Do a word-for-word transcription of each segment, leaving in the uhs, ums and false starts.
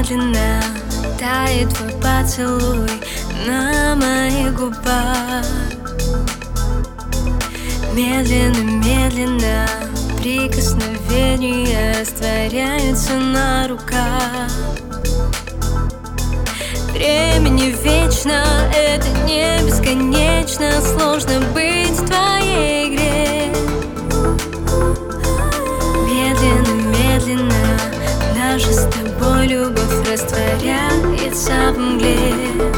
медленно тает твой поцелуй на моих губах. Медленно, медленно прикосновения растворяются на руках. Время не вечно, это не бесконечно. Сложно быть в твоей игре. Медленно, медленно наша с тобой любовь растворяется в мгле.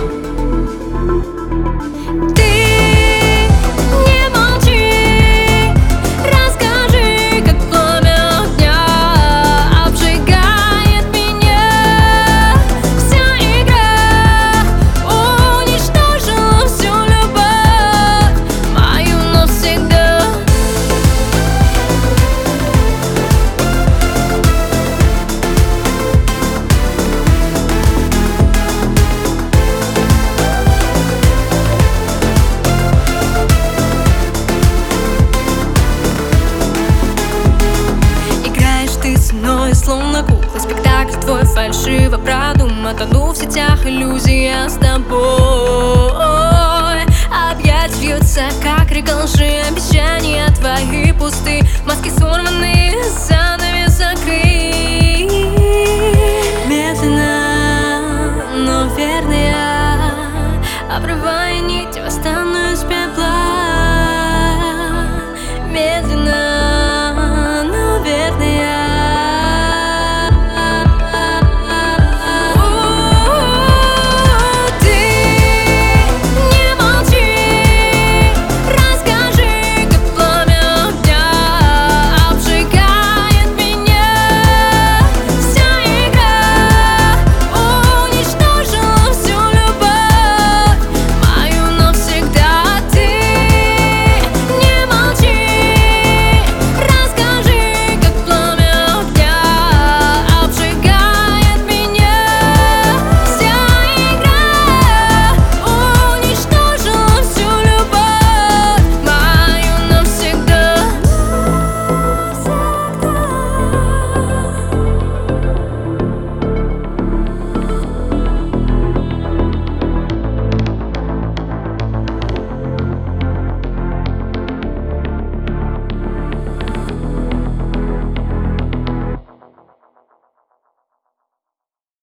Словно кукла, спектакль твой фальшиво продуман. Тону в сетях иллюзий, я с тобой. Объять вьются, как река лжи. Обещания твои пусты, маски сорваны.